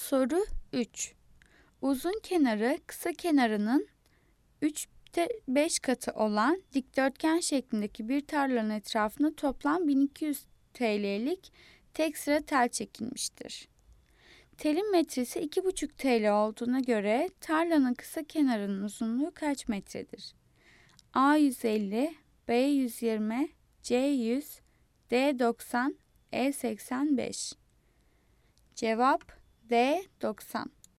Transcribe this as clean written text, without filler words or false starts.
Soru 3. Uzun kenarı kısa kenarının 3'te 5 katı olan dikdörtgen şeklindeki bir tarlanın etrafına toplam 1200 TL'lik tek sıra tel çekilmiştir. Telin metresi 2,5 TL olduğuna göre tarlanın kısa kenarının uzunluğu kaç metredir? A 150, B 120, C 100, D 90, E 85. Cevap D 90.